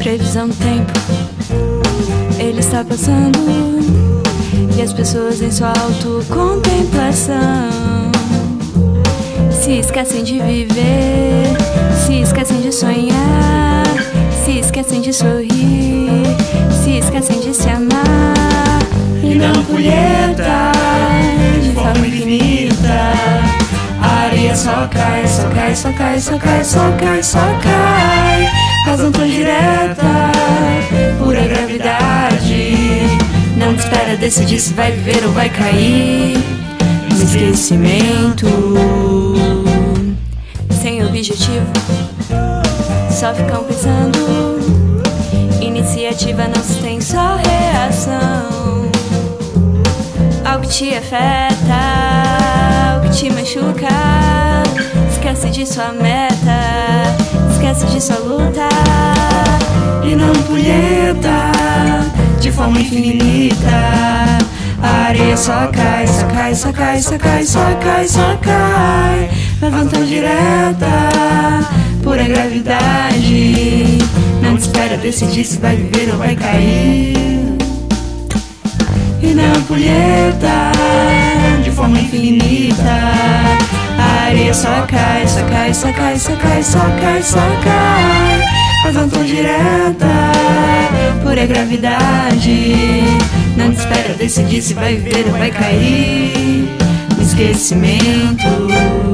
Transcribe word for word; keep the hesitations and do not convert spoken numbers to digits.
previsão do tempo, ele está passando, e as pessoas em sua autocontemplação se esquecem de viver, se esquecem de sonhar, se esquecem de sorrir, se esquecem de se amar. E na ampulheta, de forma infinita, a areia só cai, só cai, só cai, só cai, só cai, só cai. Razão tão direta, pura gravidade, não te espera decidir se vai viver ou vai cair no esquecimento. Sem objetivo, só ficam pensando. Iniciativa não se tem, só reação. Algo que te afeta, algo que te machuca. Esquece de sua meta, esquece de sua luta. E na ampulheta, de forma infinita, a areia só cai, só cai, só cai, só cai, só cai, só cai. Levanta direta, pura gravidade, não te espera decidir se vai viver ou vai cair. E na ampulheta, de forma infinita, a areia só cai, só cai, só cai, só cai, só cai, só cai. Razão tão direta, pura gravidade, não te espera decidir se vai viver ou vai cair no esquecimento.